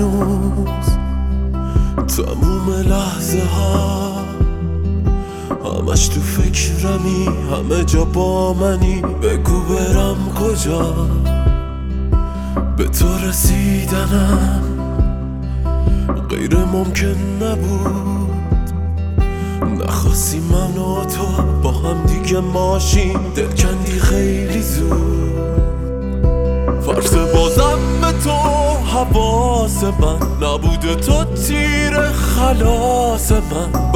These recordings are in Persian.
هنوز تموم لحظه ها همش تو فکرمی، همه جا با منی. بگو برم کجا به تو رسیدنم غیر ممکن نبود. نخواستی من و تو با هم دیگه ماشین، دل کندی خیلی زود. فرض بازم به تو حواس من نبوده، تو تیر خلاص من.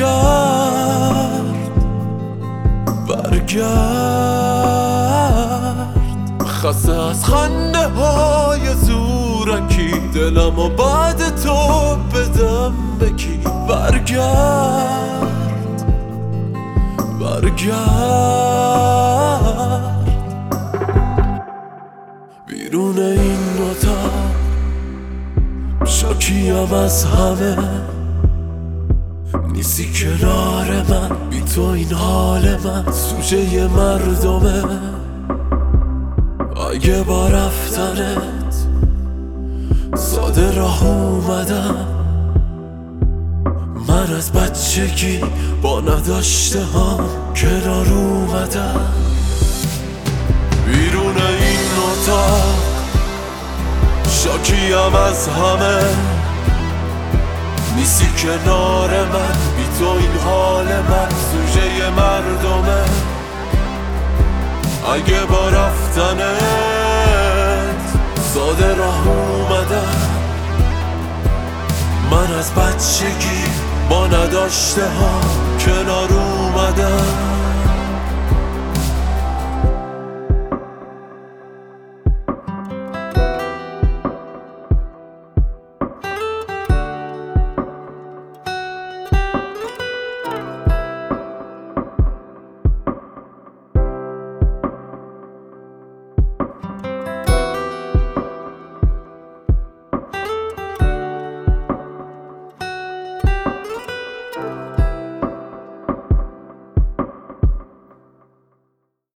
برگرد خسته از خنده های زورکی، دلم و بعد تو بدم بکی. برگرد بیرون این اتاق، شاکیم از همه. نیستی کنار من، بی تو این حال من سوژه مردمه. اگه با رفتنت ساده راه اومدم، من از بچگی با نداشته هم کنار اومدم. بیرون این اتاق شاکیم از همه. نیستی کنار من، بی تو این حال من سوژه مردمه. اگه با رفتنت ساده راه اومدم، من از بچگی با نداشته ها کنار اومدم.